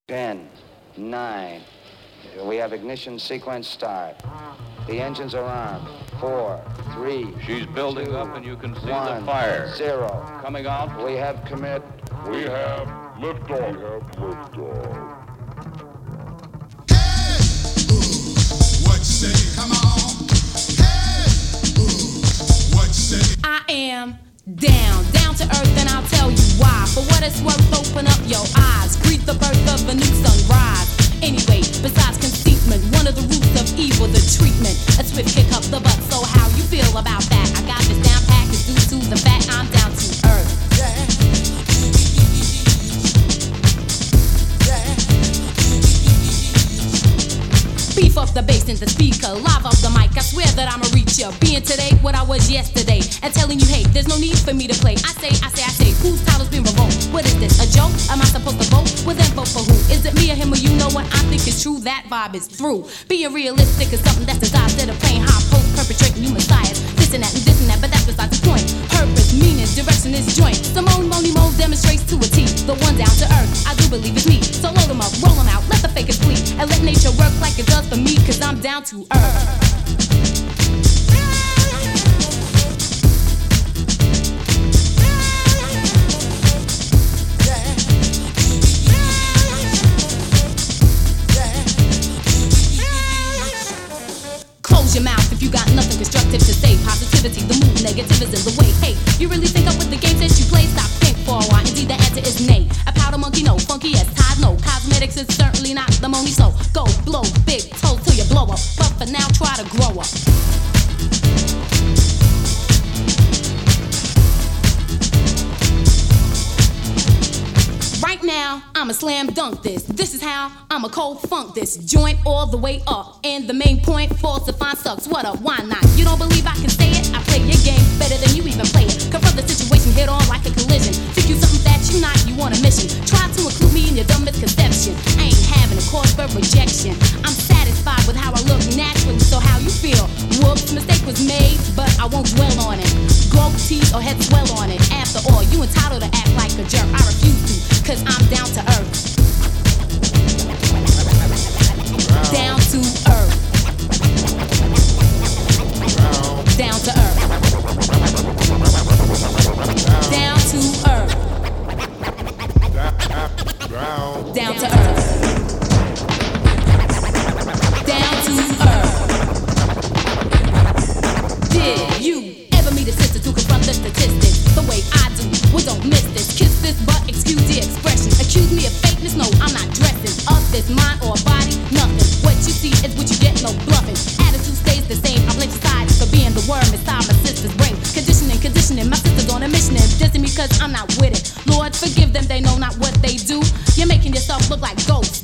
10, 9. We have ignition sequence start. The engines are armed. 4, 3. She's building 2, up and you can see 1, the fire. 0. Coming out. We have commit. We have liftoff. We have liftoff. Hey, ooh, what you say? Come on. Hey, ooh, what you say? I am down to earth, and I'll tell you why. For what it's worth, open up your eyes. Greet the birth of a new sunrise. Anyway, besides conceitment, one of the roots of evil, the treatment. A swift kick up the butt, so how you feel about that? I got this down packed, it's due to the fact I'm down to earth. Beef up the bass in the speaker, live off the mic. I swear that I'ma reach ya. Being today what I was yesterday, and telling you, hey, there's no need for me to play. I say, whose title's been revoked? What is this, a joke? Am I supposed to vote? Well then vote for who? Is it me or him or you? Know what I think is true? That vibe is through. Being realistic is something that's desired instead of playing high post, perpetrating you messiahs. This and that, but that's beside the point. Purpose, meaning, direction is joint. Simone Moni Mo demonstrates to a T. The one down to earth, I do believe it's me. So load them up, roll them out, let the fakers flee, and let nature work like it does for me, cause I'm down to earth. Close your mouth if you got nothing constructive to say. Positivity, the move, negativism, the way. Hey, you really think up with the games that you play? Stop, think for a while. Indeed, the answer is nay. A powder monkey, no. Funky, yes. Tide, no. Cosmetics is certainly not the money, so go blow big toes till you blow up. But for now, try to grow up. Right now, I'ma slam dunk this. This is how I'ma cold funk this joint all the way up. And the main point, falsifying sucks. What up? Why not? You don't believe I can say it? I play your game better than you even play it. Confront the situation head on like a collision. Think you something that you not, you want a mission. Try to include me in your dumb misconception. I ain't having a cause for rejection. I'm satisfied with how I look naturally. So how you feel? Whoops, mistake was made, but I won't dwell on it. Glow teeth or head swell on it. After all, you entitled to act like a jerk. I refuse to, cause I'm down to earth. Down to earth. Down to earth. Down to earth. Down to earth. Down to earth. Did you ever meet a sister to confront the statistics the way I do? Well, don't miss this. Kiss this butt, excuse the expression. Accuse me of fakeness? No, I'm not dressing up this mind or body, nothing. What you see is what you get, no bluffing. Attitude stays the same. I blame society for being the worm inside my sister's brain. Conditioning, my sister's on a mission and dissing me cause I'm not with it. Lord, forgive them, they know not what they do. You're making yourself look like ghosts.